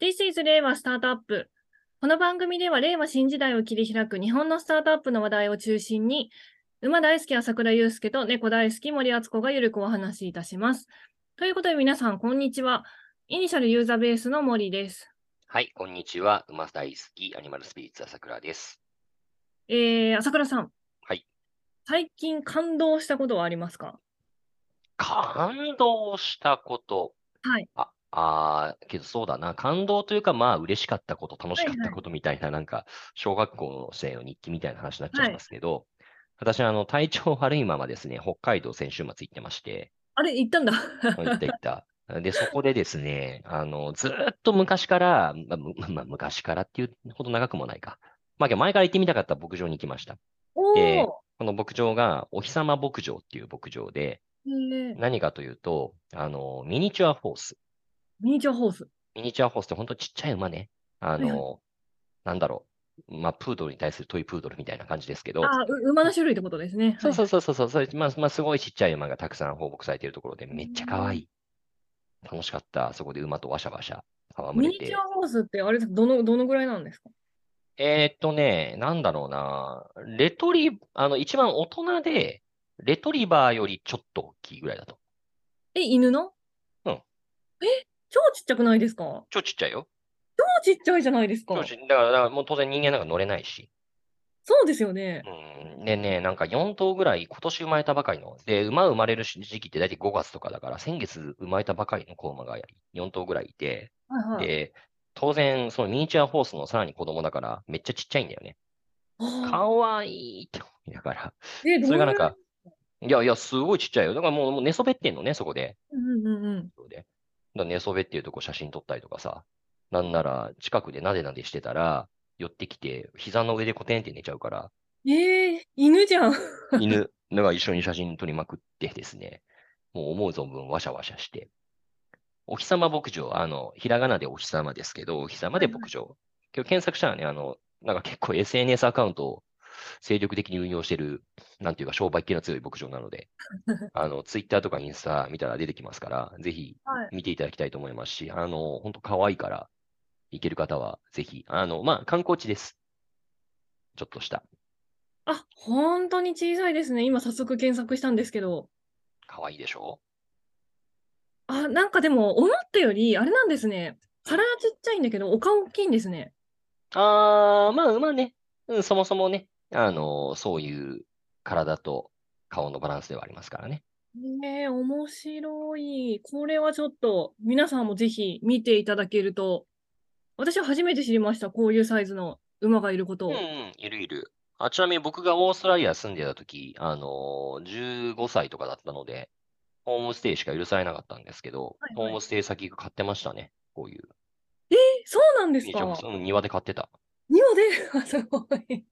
This is 令和スタートアップ。この番組では令和新時代を切り開く日本のスタートアップの話題を中心に、馬大好き朝倉祐介と猫大好き森敦子がゆるくお話しいたします。ということで皆さん、こんにちは。イニシャルユーザーベースの森です。 はい、こんにちは。馬大好きアニマルスピリッツ朝倉です。 朝倉さん、 はい。 最近感動したことはありますか？ 感動したこと。 はい。 けどそうだな。感動というか、まあ、嬉しかったこと、楽しかったはいはい。 ことみたいな、小学校生の日記みたいな話になっちゃいまはい。 すけど、私体調悪いままですね、北海道先週末行ってまして、 あれ、行ったんだ。 行った。で、そこでですね、ずーっと昔から、昔からっていうほど長くもないか。まあ、けど前から行ってみたかった牧場に行きました。で、 おー。 この牧場が、お日様牧場っていう牧場で、 ー、 何かというと、ミニチュアホース。 ミニチュアホース。 ミニチュアホースって本当ちっちゃい馬ね。あはいはい。 の、なんだろまあ、プードルに対するトイプードルみたいな感じですけど、 馬の種類ってことですね。 そうはいはい。 そうそうそうそう、すごいちっちゃい馬がたくさん放牧されているところで、めっちゃ可愛い。楽しかった。そこで馬とワシャワシャ戯ミニチュアれて。 ホースってあれですか、どのぐらいなんですか？ なんだろうな。レトリ、一番大人で、レトリバーよりちょっと大きいぐらいだと。 犬の？ うん。 え、超ちっちゃくないですか？ 超ちっちゃいよ。 超ちっちゃいじゃないですか。 だからもう当然人間なんか乗れないし。 そうですよね。 うん。でね、なんか4頭ぐらい今年生まれたばかりの。で、馬生まれる時期って大体5月とかだから、先月生まれたばかりの子馬が4頭ぐらいいて、 はいはい。 で、当然、そのミニチュアホースのさらに子供だから、めっちゃちっちゃいんだよね。 あかわいいって思いながら。 どのぐらい？ それがなんか、いやいや、すごいちっちゃいよ。だからもう寝そべってんのね、そこで。 うんうんうん。 で、寝そべっていうとこ写真撮ったりとかさ。なんなら、近くでなでなでしてたら、寄ってきて、膝の上でコテンって寝ちゃうから、 犬じゃん。 犬が一緒に写真撮りまくってですね、もう思う存分ワシャワシャして、お日様牧場、ひらがなでお日様ですけど、お日様はいはい。 で牧場。今日検索したらね、なんか結構 SNS アカウントを精力的に運用してる、なんていうか商売系の強い牧場なので、ツイッターとかインスタ見たら出てきますから、ぜひはい。 見ていただきたいと思いますし、本当可愛いから、行ける方はぜひ、まあ、観光地です。ちょっとした。 本当に小さいですね。今早速検索したんですけど。 可愛いでしょなんかでも、思ったより、あれなんですね。 うん。 体ちっちゃいんだけど、お顔大きいんですね。 まあ、馬ね。うん、そもそもね、そういう体と顔のバランスではありますからね。 面白い。これはちょっと、皆さんもぜひ見ていただけると、私は初めて知りました。こういうサイズの馬がいることを。 うんうん、いるいる。ちなみに僕がオーストラリア住んでた時、15歳とかだったので、ホームステイしか許されなかったんですけど、ホーはいはい。 ムステイ先が買ってましたね。こういう。 そうなんですミニチュアホース、 か？ うん、庭で買ってた。 庭で、すごい。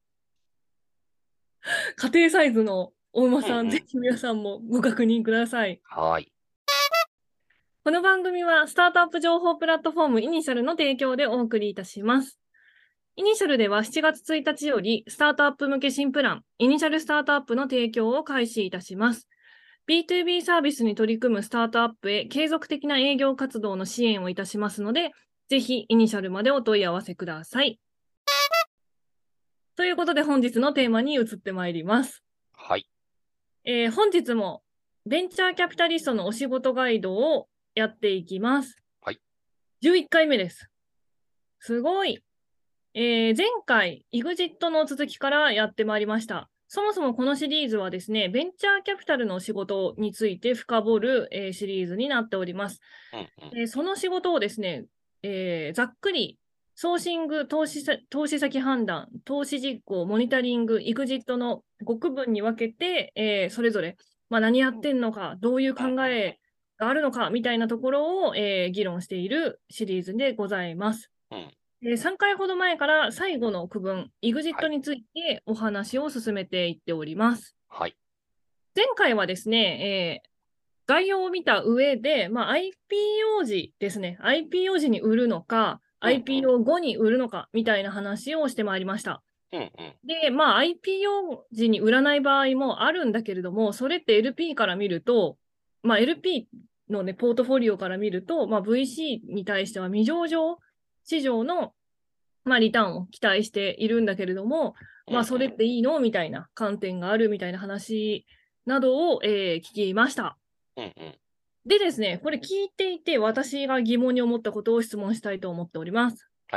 家庭サイズのお馬さん、ぜうんうん。 ひ皆さんもご確認ください。 はーい。 この番組はスタートアップ情報プラットフォームイニシャルの提供でお送りいたします。イニシャルでは7月1日よりスタートアップ向け新プラン、イニシャルスタートアップの提供を開始いたします。B2B サービスに取り組むスタートアップへ継続的な営業活動の支援をいたしますので、ぜひイニシャルまでお問い合わせください。ということで本日のテーマに移ってまいります。 はい。 本日もベンチャーキャピタリストのお仕事ガイドをやっていきます。 はい。 11回目です。すごい。前回、EXIT の続きからやってまいりました。そもそもこのシリーズはですね、ベンチャーキャピタルの仕事について深掘る、シリーズになっております。 うんうん。 その仕事をですね、ざっくり、ソーシング、投資先判断、投資実行、モニタリング、EXIT の5区分に分けて、それぞれ、何やってんのか、どういううん考えがあるのか、みたいなところを、議論しているシリーズでございます。 うん。うん。 3回ほど前から最後の区分、 は EXIT い。 についてお話を進めていっております。 はい。 前回はですね、概要を見た上で、IPO 時ですね、IPO 時に売るのか、 うんうん。 IPO 後に売るのかみたいな話をしてまいりました。 うんうん。 で、IPO 時に売らない場合もあるんだけれども、それって LP から見ると、LP のね、ポートフォリオから見ると、VC に対しては未上場市場の、リターンを期待しているんだけれども、それっていいのみたいな観点があるみたいな話などを、聞きました。でですね、これ聞いていて、私が疑問に思ったことを質問したいと思っております。 はい。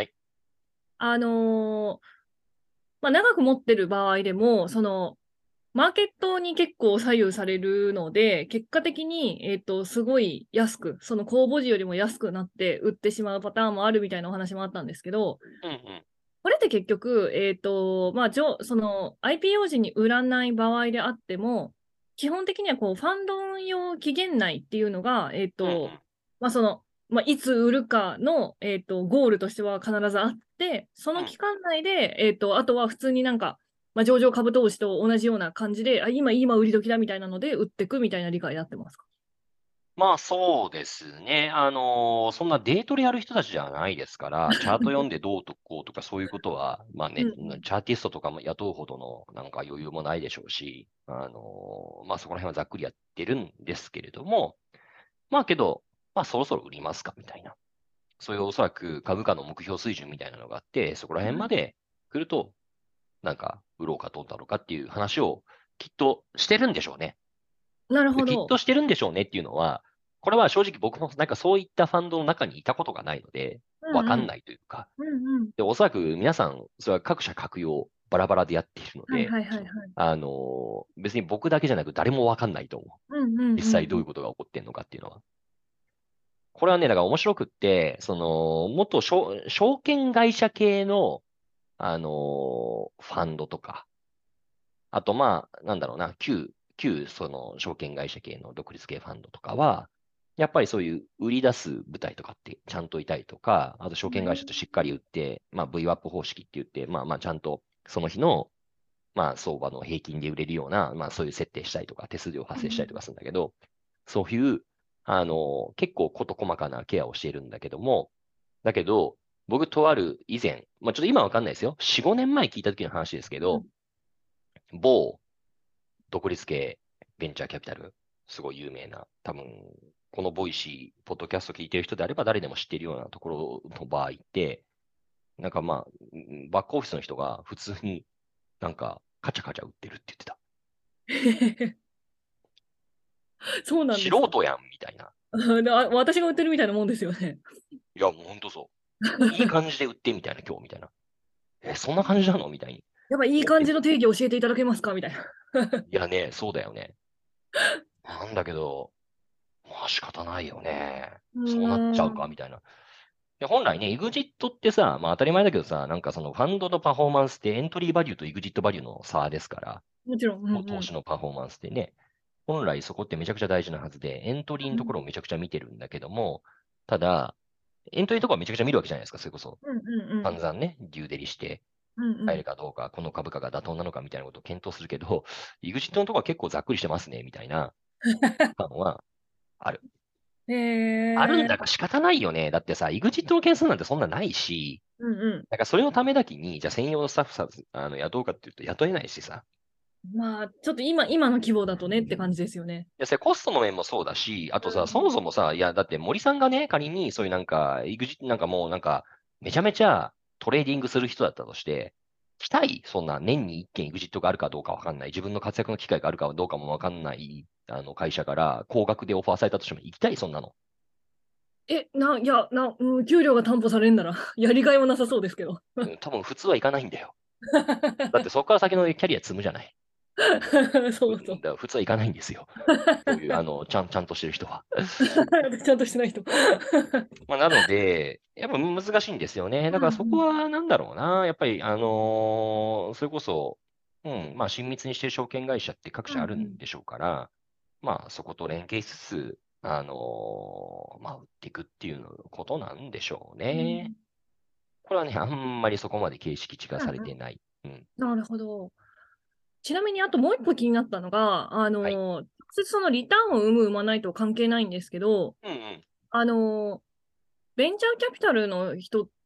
長く持ってる場合でも、マーケットに結構左右されるので、結果的に、すごい安く、その公募時よりも安くなって売ってしまうパターンもあるみたいなお話もあったんですけど、これって結局、その IPO 時に売らない場合であっても、基本的にはこうファンド運用期限内っていうのが、いつ売るかの、ゴールとしては必ずあって、その期間内で、あとは普通に上場株投資と同じような感じで、今売り時だみたいなので売っていくみたいな理解になってますか？ そうですね。そんなデートでやる人たちじゃないですから、チャート読んでどうとこうとかそういうことは、チャーティストとかも雇うほどのなんか余裕もないでしょうし、そこら辺はざっくりやってるんですけれども、けど、そろそろ売りますかみたいな。そういうおそらく株価の目標水準みたいなのがあって、そこら辺まで来ると、なんか売ろうかどうだろうかっていう話をきっとしてるんでしょうね。 なるほきっど。 としてるんでしょうねっていうのは、これは正直僕もなんかそういったファンドの中にいたことがないので、わかんないというか、で、おそらく皆さん、それは各社各用バラバラでやっているので、別に僕だけじゃなく誰もわかんないと思う。実際どういうことが起こってんのかっていうのは。これはね、だから面白くって、元証券会社系の、ファンドとか、あとなんだろうな、旧その証券会社系の独立系ファンドとかは、やっぱりそういう売り出す部隊とかってちゃんといたりとか、あと証券会社としっかり売って、VWAP 方式って言って、ちゃんとその日の、相場の平均で売れるような、そういう設定したりとか、手数料発生したりとかするんだけど、そういう、結構事細かなケアをしているんだけども、だけど、僕とある以前、ちょっと今わかんないですよ。4、5年前聞いた時の話ですけど、某独立系ベンチャーキャピタル、すごい有名な、多分、このボイシー、ポッドキャスト聞いてる人であれば誰でも知っているようなところの場合って、なんかバックオフィスの人が普通になんかカチャカチャ売ってるって言ってた。 そうなんですか。 素人やん、みたいな。 私が売ってるみたいなもんですよね。 いや、もうほんとそう。いい感じで売ってみたいな、今日みたいな。そんな感じなのみたいに。 やっぱいい感じの定義を教えていただけますかみたいな。 いやね、そうだよね。なんだけど、仕方ないよね。そうなっちゃうか、みたいな。で本来ね、EXIT ってさ、当たり前だけどさ、なんかそのファンドのパフォーマンスってエントリーバリューと EXIT バリューの差ですから、 もちろん。 投資のパフォーマンスってね、本来そこってめちゃくちゃ大事なはずで、エントリーのところをめちゃくちゃ見てるんだけども、ただ、エントリーのところはめちゃくちゃ見るわけじゃないですか、それこそ。散々ね、デューデリして、入るかどうか、この株価が妥当なのかみたいなことを検討するけど、EXIT のところは結構ざっくりしてますね、みたいな感はある。あるんだから仕方ないよね。だってさ、EXIT の件数なんてそんなないし、なんかそれのためだけに、じゃあ専用のスタッフさん、雇うかっていうと雇えないしさ。 ちょっと今の規模だとねって感じですよね。 いや、それコストの面もそうだし、あとさ、そもそもさ、いや、だって森さんがね、仮にそういうなんか、EXIT なんかもうなんか、めちゃめちゃトレーディングする人だったとして、期待、そんな年に1件 EXIT があるかどうかわかんない、自分の活躍の機会があるかどうかもわかんない、会社から高額でオファーされたとしても行きたい、そんなの。 給料が担保されるならやりがいはなさそうですけど。 多分普通は行かないんだよ。だってそこから先のキャリア積むじゃない。 そうそう。 だから普通は行かないんですよ。そういう、ちゃんとしてる人は。 ちゃんとしてない人。 なので、やっぱ難しいんですよね。だからそこはなんだろうな。やっぱり、それこそ、親密にしてる証券会社って各社あるんでしょうから、そこと連携しつつ、売っていくっていうことなんでしょうね。これはね、あんまりそこまで形式化されてない。 なるほど。ちなみにあともう一個気になったのが、 はい。 直接そのリターンを生まないと関係ないんですけど、あの、ベンチャーキャピタルの人って、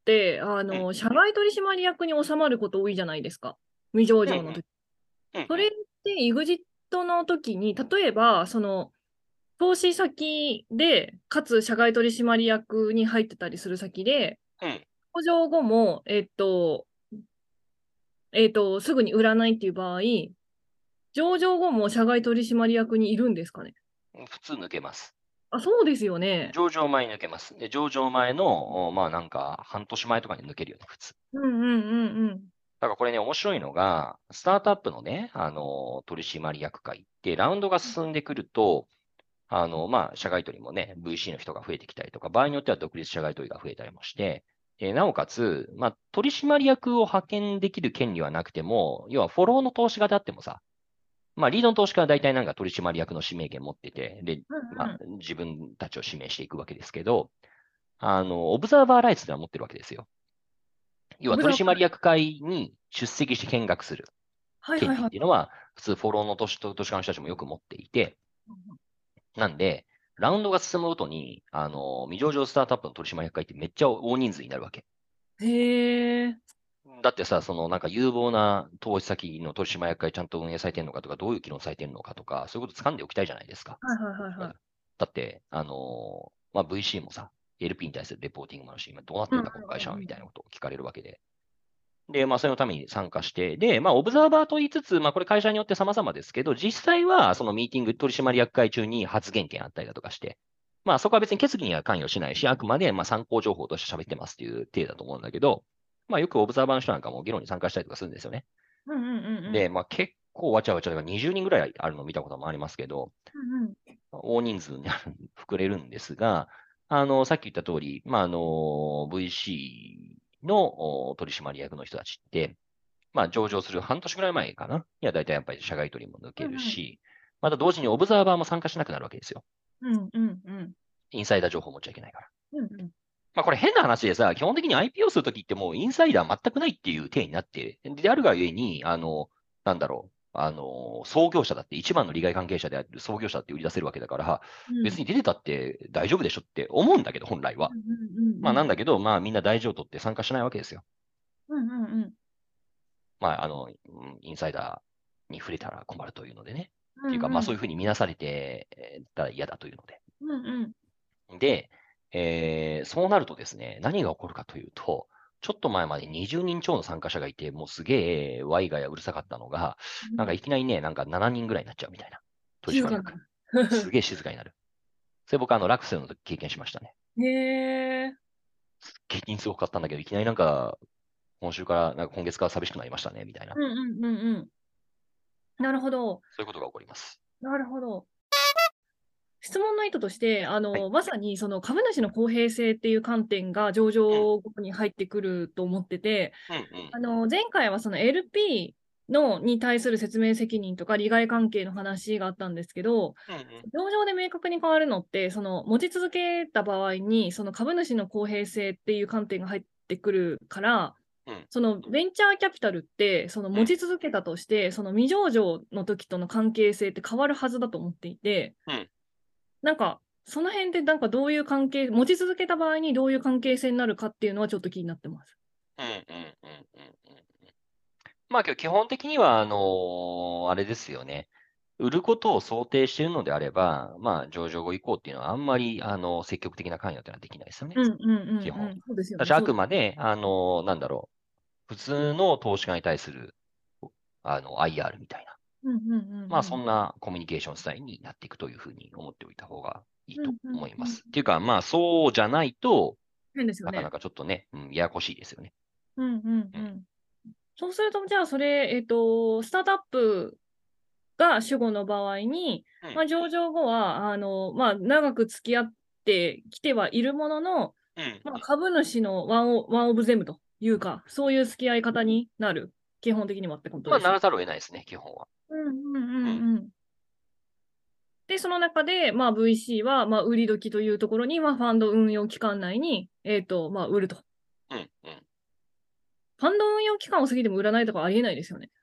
社外取締役に収まること多いじゃないですか。未上場の時。それって EXIT の時に、例えば、投資先で、かつ社外取締役に入ってたりする先で、 上場後も、すぐに売らないっていう場合、上場後も社外取締役にいるんですかね？ 普通抜けます。 あ、そうですよね。 上場前に抜けます。で、上場前の、まあなんか、半年前とかに抜けるよね、普通。 うんうんうんうん。 だからこれね、面白いのが、スタートアップのね、取締役会って、ラウンドが進んでくると、まあ、社外取りもね、VC の人が増えてきたりとか、場合によっては独立社外取りが増えたりもして、なおかつ、まあ、取締役を派遣できる権利はなくても、要はフォローの投資家であってもさ、まあ、リードの投資家は大体なんか取締役の指名権持ってて、で、まあ、自分たちを指名していくわけですけど、オブザーバーライツでは持ってるわけですよ。要は取締役会に出席して見学する権利っていうのは、普通フォローの投資家の人たちもよく持っていて、なんで、ラウンドが進むごとに、未上場スタートアップの取締役会ってめっちゃ大人数になるわけ。 へえ。 だってさ、そのなんか有望な投資先の取締役会ちゃんと運営されてるのかとか、どういう機能されてるのかとか、そういうこと掴んでおきたいじゃないですか。 はいはいはいはい。 だって、まあ、VC もさ、LP に対するレポーティングもあるし、今どうなってんだ、この会社は、みたいなことを聞かれるわけで。で、まあ、それのために参加して、で、まあ、オブザーバーと言いつつ、まあ、これ会社によって様々ですけど、実際は、そのミーティング、取締役会中に発言権あったりだとかして、まあ、そこは別に決議には関与しないし、あくまで、まあ、参考情報として喋ってますっていう体だと思うんだけど、まあ、よくオブザーバーの人なんかも議論に参加したりとかするんですよね。で、まあ、結構わちゃわちゃが20人ぐらいあるのを見たこともありますけど、大人数に膨れるんですが、さっき言った通り、まあ、VC の取締役の人たちって、まあ、上場する半年ぐらい前かな。いや、だいたいやっぱり社外取りも抜けるし、また同時にオブザーバーも参加しなくなるわけですよ。インサイダー情報を持っちゃいけないから。まあ、これ変な話でさ、基本的に IPO するときってもうインサイダー全くないっていう体になって、であるがゆえに、なんだろう、創業者だって、一番の利害関係者である創業者って売り出せるわけだから、別に出てたって大丈夫でしょって思うんだけど、本来は。まあなんだけど、まあみんな大事を取って参加しないわけですよ。まあ、インサイダーに触れたら困るというのでね。っていうか、まあそういうふうに見なされてたら嫌だというので。で、そうなるとですね、何が起こるかというと、ちょっと前まで20人超の参加者がいて、もうすげえワイガヤうるさかったのが、なんかいきなりね、なんか7人ぐらいになっちゃうみたいな。取締役。すげえ静かになる。それ僕ラクセルの時経験しましたね。 へえ。 すっげえ人数多かったんだけど、いきなりなんか、今週から、なんか今月から寂しくなりましたね、みたいな。 なるほど。 そういうことが起こります。 なるほど。質問の意図として、 はい、 まさにその株主の公平性っていう観点が上場後に入ってくると思ってて、前回はその LP に対する説明責任とか利害関係の話があったんですけど、上場で明確に変わるのって、その持ち続けた場合に、その株主の公平性っていう観点が入ってくるから、そのベンチャーキャピタルって、その持ち続けたとして、その未上場の時との関係性って変わるはずだと思っていて、なんか、その辺でなんかどういう関係、持ち続けた場合にどういう関係性になるかっていうのはちょっと気になってます。 まあ、基本的には、あれですよね。売ることを想定しているのであれば、まあ、上場後以降っていうのはあんまり、積極的な関与っていうのはできないですよね。基本。 そうですよね。 私、あくまで、なんだろう。普通の投資家に対する、IR みたいな。まあ、そんなコミュニケーションスタイルになっていくというふうに思っておいた方がいいと思います。っていうか、まあ、そうじゃないと、 変ですよね。 なかなかちょっとね、ややこしいですよね。 そうすると、じゃあ、それ、スタートアップが主語の場合に、まあ、上場後は、まあ、長く付き合ってきてはいるものの、まあ、株主のワンオブゼムというか、そういう付き合い方になる、基本的にはってことまあ、 です。 ならざるを得ないですね、基本は。 で、その中で、まあ、VC は、まあ、売り時というところに、まあ、ファンド運用期間内に、まあ、売ると。ファンド運用期間を過ぎても売らないとかありえないですよね。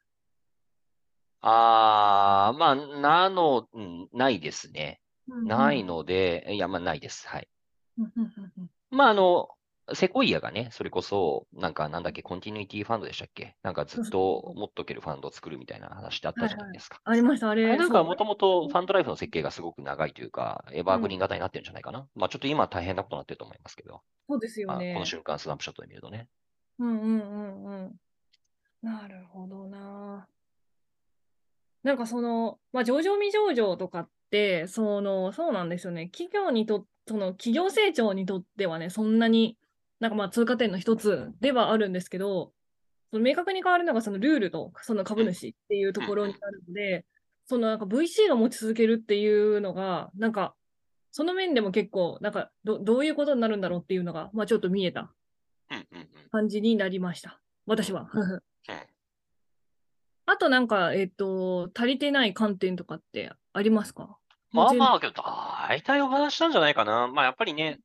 まあ、ないですね。ないので、いや、まあ、ないです。はい。まあ、 セコイアがね、それこそ、なんだっけ、コンティニュイティファンドでしたっけ、なんかずっそうそうそう。 と持っとけるファンドを作るみたいな話ってあったはいはい。 じゃないですか。 ありました、あれ、 あれなんかそう。 もともとファンドライフの設計がすごく長いというか、エバーグリーンうん。 型になってるんじゃないかな。まあちょっと今は大変なことになってると思いますけど、 そうですよまあ、このね。 瞬間スナップショットで見るとね。 うんうんうんうん。なるほどな。なんかまあ、上場未上場とかって、そうなんですよね。企業成長にとってはね、そんなに、なんかまあ通過点の一つではあるんですけど、その明確に変わるのがそのルールとそのうん、 株主っていうとうん、 ころになるので、そのなんか VC が持ち続けるっていうのが、なんか、その面でも結構、なんかどういうことになるんだろうっていうのが、まあちょっと見えたうん、うん、うん、 感じになりました。 うん、 私は。 うん。 あとなんか、足りてない観点とかってありますか？もう全部。 まあまあ、けど、大体お話したんじゃないかな。まあやっぱりね、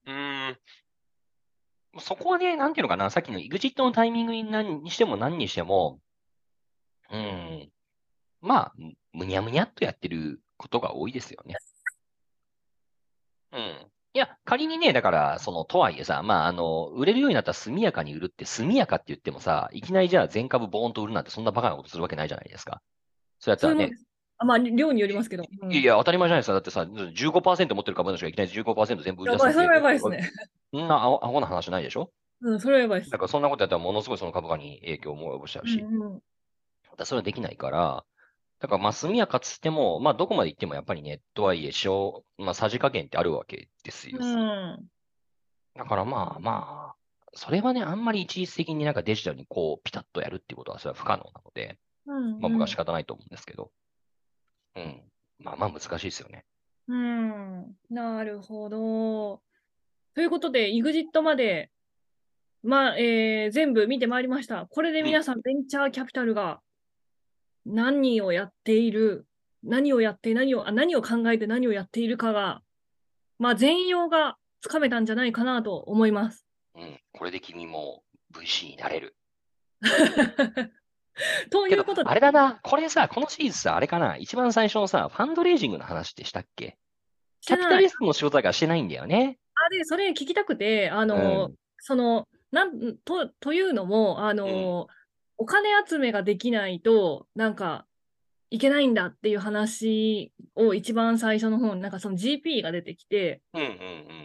そこはね、なんていうのかな、さっきの EXIT のタイミングにしても何にしても、うん、まあ、むにゃむにゃっとやってることが多いですよね。うん。いや、仮にね、だから、とはいえさ、まあ、売れるようになったら速やかに売るって、速やかって言ってもさ、いきなりじゃあ全株ボーンと売るなんてそんなバカなことするわけないじゃないですか。そうやったらね、 そういうもんです。あ、まあ、量によりますけど。うん。 いや、当たり前じゃないですか。だってさ、15%持ってる株主がいきなり15%全部売りやばい、それ出すなんて、 はやばいですね。 そんなアホな話ないでしょ。 うん、それはやばいです。 だからそんなことやったらものすごいその株価に影響も及ぼしちゃううし。 んうん。 だからそれはできないから、だからまあ速やかつっても、まあどこまで行ってもやっぱりね、とはいえ、まあさじ加減ってあるわけですよ。 うん。 だからまあまあ、それはね、あんまり一律的になんかデジタルにこう、ピタッとやるっていうことはそれは不可能なので、まあ僕は仕うん。 方ないと思うんですけど、うん。まあまあ難しいですよね。 うん。なるほど。ということで、EXIT まで、まあ、全部見てまいりました。これでうん。 皆さん、ベンチャーキャピタルが何をやっている、何を考えて何をやっているかが、まあ、全容がつかめたんじゃないかなと思います。 うん。これで君も VC になれる。けど、 ということで、 あれだな。これさ、このシリーズさ、あれかな。一番最初のさ、ファンドレイジングの話ってしたっけ？キャピタしてない。 リストの仕事だからしてないんだよね。 で、それ聞きたくて、 うん。 というのも、 うん。 お金集めができないと、なんか、いけないんだっていう話を一番最初の方に、なんかその GP が出てきて、 うん。うん。うん。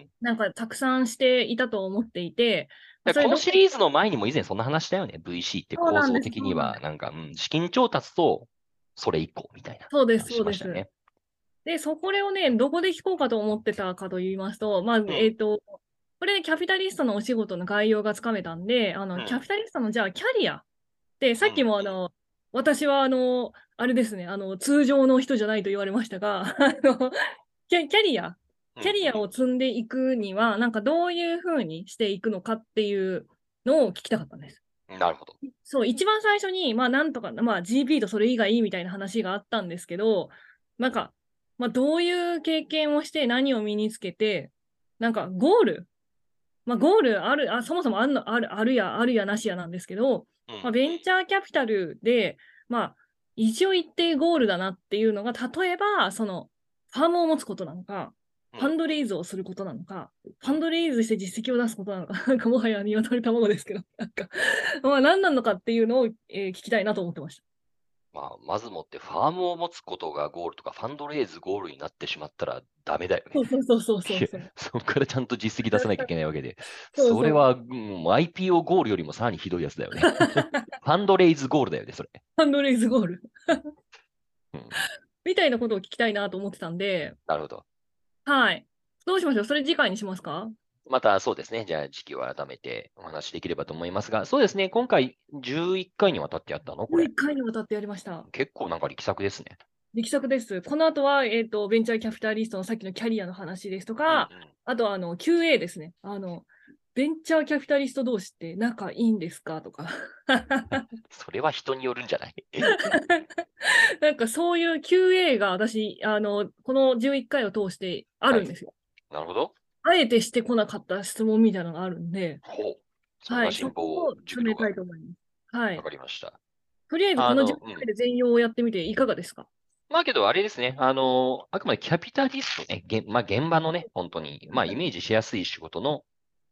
なんかたくさんしていたと思っていて、それこのシリーズの前にも以前そんな話したよね。VC って構造そうなんです、 的には、 そうなんです。 なんか、資金調達とそれ以降みたいなそうです、 話そうです。 しましたよね。 で、これをね、どこで聞こうかと思ってたかと言いますと、まあ、 うん。 これでキャピタリストのお仕事の概要がつかめたんで、キャうん。 ピタリストのじゃあキャリアで、さうん。 っきも私はあれですね、通常の人じゃないと言われましたが、キャリア、 うん。 キャリアを積んでいくには、なんかどういうふうにしていくのかっていうのを聞きたかったんです。 うん。なるほど。 そう、一番最初に、まあなんとか、まあ GP とそれ以外みたいな話があったんですけど、なんか、まあどういう経験をして何を身につけて、なんかゴールそもそもあるやなしやなんですけど、 うん。 まあ、ベンチャーキャピタルで、まあ、一応一定ゴールだなっていうのが、例えば、ファームを持つことなのか、 うん。 ファンドレイズをすることなのか、 うん。 ファンドレイズして実績を出すことなのか、なんかもはや鶏卵ですけど、なんか、まあ何なのかっていうのを、聞きたいなと思ってました。 まあ、まずもってファームを持つことがゴールとか、ファンドレイズゴールになってしまったらダメだよね。 そうそうそうそうそうそう。 そこからちゃんと実績出さなきゃいけないわけで、 そうそう。 それは、IPO ゴールよりもさらにひどいやつだよね。ファンドレイズゴールだよね、それ。 ファンドレイズゴール。 うん。 みたいなことを聞きたいなと思ってたんで、 なるほど。 はい。どうしましょう？それ次回にしますか？ またそうですね。じゃあ、時期を改めてお話しできればと思いますが、そうですね。今回11回にわたってやったのこれ。 1回にわたってやりました。 結構なんか力作ですね。 力作です。この後は、ベンチャーキャピタリストのさっきのキャリアの話ですとうんうん。 か、あとQA ですね。ベンチャーキャピタリスト同士って仲いいんですかとか。 それは人によるんじゃない？ なんかそういう QA が私、この11回を通してあはい。 るんですよ。 なるほど。 あえてしてこなかった質問みたいなのがあるんで、 ほう。そんはい、 な辛そこ抱を詰めた熟慮がいと思います。はわい。 かりました。 とりあえずこの10 うん。 回で全容をやってみていかがですか？ まあけど、あれですね。あくまでキャピタリストね。まあ現場のね、本当に、まあイメージしやすい仕事の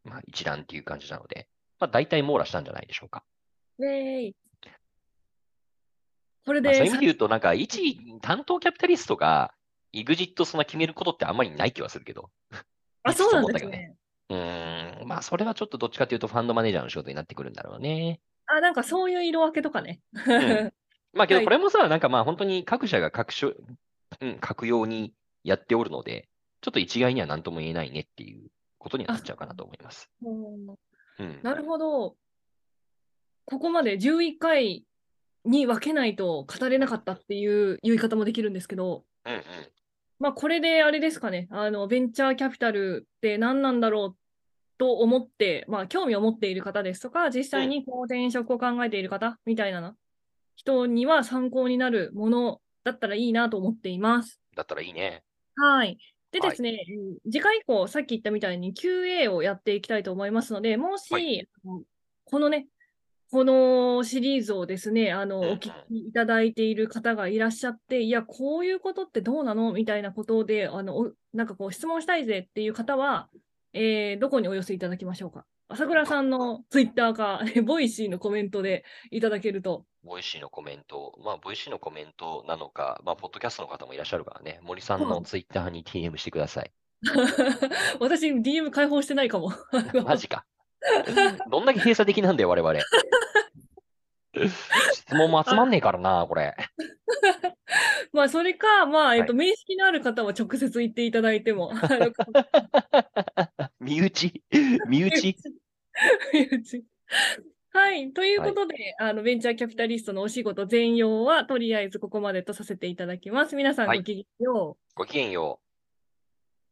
まあ、一覧っていう感じなので、まあ、大体網羅したんじゃないでしょうか。まあ、そうこれでいう意味で言うと、なんか、一担当キャピタリストが、イグジットそんな決めることってあんまりない気はするけど、いつそうなんと思ったけどね。 ですね。 まあ、それはちょっとどっちかというと、ファンドマネージャーの仕事になってくるんだろうね。 なんかそういう色分けとかね。 うん。まあ、けど、 はい。 これもさ、なんかまあ、本当に各社が各用にやっておるので、ちょっと一概には何とも言えないねっていうことにはなっちゃうかなと思います。 うん、 うん。 なるほど。ここまで11回に分けないと語れうん。 なかったっていう言い方もできるんですけど、 うん。うん。 まあこれであれですかね、ベンチャーキャピタルって何なんだろうと思って、まあ興味を持っている方ですとか、実際うん。 にこう転職を考えている方みたいな人には参考になるものだったらいいなと思っています。 だったらいいね。 はい。でではい。 すね、次回以降、さっき言ったみたいに QA をやっていきたいと思いますので、もはい。 し、このね、このシリーズをですね、 うん。うん。 お聞きいただいている方がいらっしゃって、いや、こういうことってどうなのみたいなことで、なんかこう質問したいぜっていう方は、どこにお寄せいただきましょうか。朝倉さんのツイッターか、ボイシーのコメントでいただけると。 ボイシーのコメント、まあ、ボイシーのコメントなのか、まあ、ポッドキャストの方もいらっしゃるからね、森さんのそう。 ツイッターに TM してください。 私、DM 開放してないかも。 マジか。どんだけ閉鎖的なんだよ、我々。質問も集まんねえからな、これ。 まあ、それか、まあ、 はい。 面識のある方は直接言っていただいても、 身内身内はい。というはい。 ことで、ベンチャーキャピタリストのお仕事全容は、とりあえずここまでとさせていただきます。皆さんはい。 ごきげんよう。 ごきげんよう。